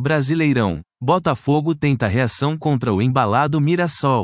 Brasileirão. Botafogo tenta reação contra o embalado Mirassol.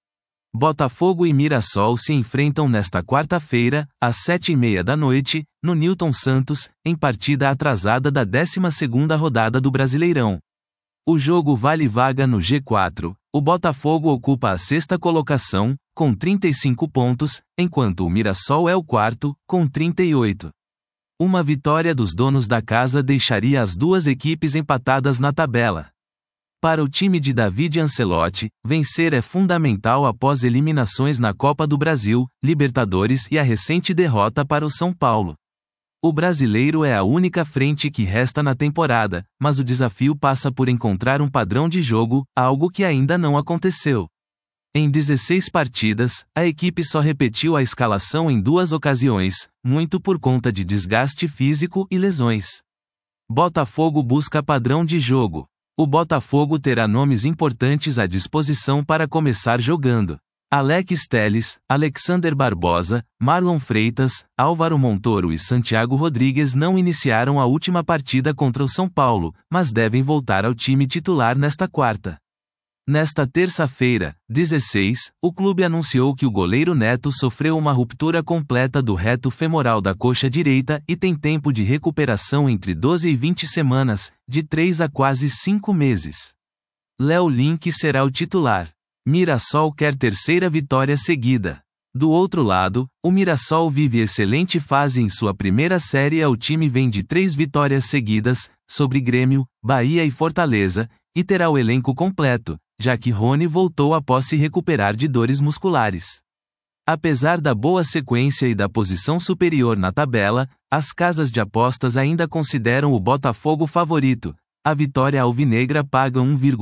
Botafogo e Mirassol se enfrentam nesta quarta-feira, às 7h30 da noite, no Newton Santos, em partida atrasada da 12ª rodada do Brasileirão. O jogo vale vaga no G4. O Botafogo ocupa a 6ª colocação, com 35 pontos, enquanto o Mirassol é o 4º, com 38. Uma vitória dos donos da casa deixaria as duas equipes empatadas na tabela. Para o time de David Ancelotti, vencer é fundamental após eliminações na Copa do Brasil, Libertadores e a recente derrota para o São Paulo. O brasileiro é a única frente que resta na temporada, mas o desafio passa por encontrar um padrão de jogo, algo que ainda não aconteceu. Em 16 partidas, a equipe só repetiu a escalação em 2 ocasiões, muito por conta de desgaste físico e lesões. Botafogo busca padrão de jogo. O Botafogo terá nomes importantes à disposição para começar jogando. Alex Telles, Alexander Barbosa, Marlon Freitas, Álvaro Montoro e Santiago Rodrigues não iniciaram a última partida contra o São Paulo, mas devem voltar ao time titular nesta quarta. Nesta terça-feira, 16, o clube anunciou que o goleiro Neto sofreu uma ruptura completa do reto femoral da coxa direita e tem tempo de recuperação entre 12 e 20 semanas, de 3 a quase 5 meses. Léo Link será o titular. Mirassol quer terceira vitória seguida. Do outro lado, o Mirassol vive excelente fase em sua primeira série. O time vem de 3 vitórias seguidas, sobre Grêmio, Bahia e Fortaleza, e terá o elenco completo, já que Rony voltou após se recuperar de dores musculares. Apesar da boa sequência e da posição superior na tabela, as casas de apostas ainda consideram o Botafogo favorito. A vitória alvinegra paga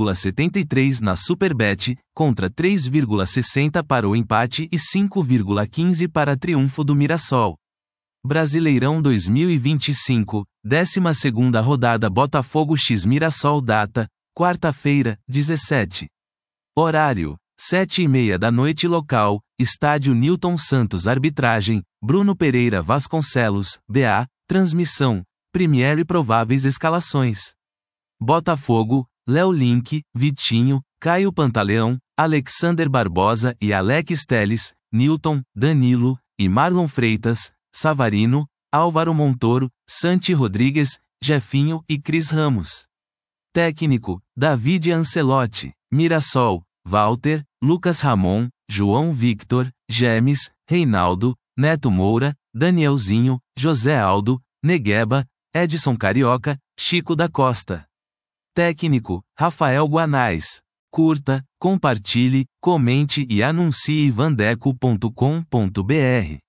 1,73 na Superbet, contra 3,60 para o empate e 5,15 para triunfo do Mirassol. Brasileirão 2025, 12ª rodada Botafogo x Mirassol. Data: quarta-feira, 17. Horário: 7h30 da noite. Local: Estádio Newton Santos. Arbitragem: Bruno Pereira Vasconcelos, BA. Transmissão: Premier. E prováveis escalações: Botafogo, Léo Link, Vitinho, Caio Pantaleão, Alexander Barbosa e Alex Telles, Newton, Danilo e Marlon Freitas, Savarino, Álvaro Montoro, Santi Rodrigues, Jefinho e Cris Ramos. Técnico: David Ancelotti. Mirassol: Walter, Lucas Ramon, João Victor, Gemes, Reinaldo, Neto Moura, Danielzinho, José Aldo, Negueba, Edson Carioca, Chico da Costa. Técnico: Rafael Guanais. Curta, compartilhe, comente e anuncie vandeco.com.br.